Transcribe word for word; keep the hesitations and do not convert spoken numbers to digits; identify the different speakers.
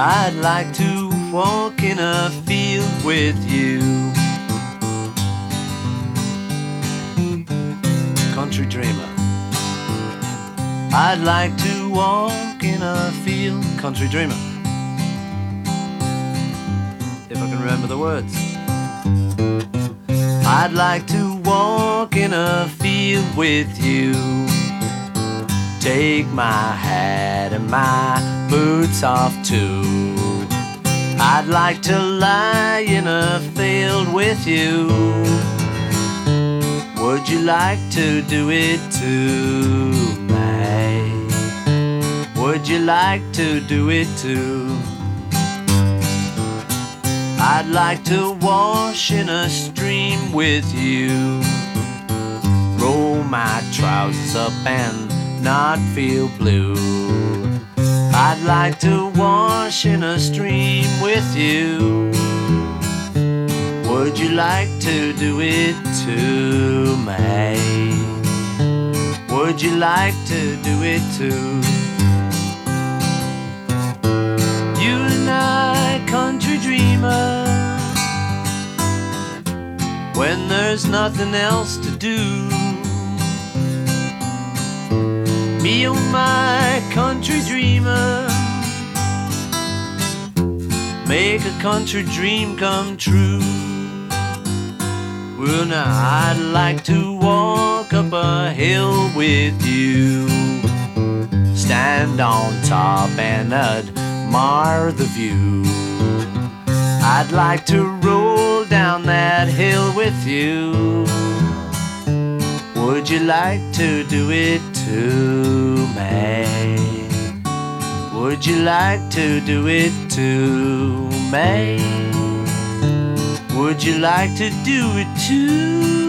Speaker 1: I'd like to walk in a field with you. Country dreamer. I'd like to walk in a field. Country dreamer. If I can remember the words. I'd like to walk in a field with you. Take my hat and my boots off too. I'd like to lie in a field with you. Would you like to do it too, mate? Would you like to do it too? I'd like to wash in a stream with you. Roll my trousers up and not feel blue. I'd like to wash in a stream with you. Would you like to do it too, mate? Would you like to do it too? You and I, country dreamer, when there's nothing else to do. Me, oh my country dreamer, make a country dream come true. Well, now I'd like to walk up a hill with you, stand on top and admire the view. I'd like to roll down that hill with you. Would you like to do it too, mate? Would you like to do it too, mate? Would you like to do it too?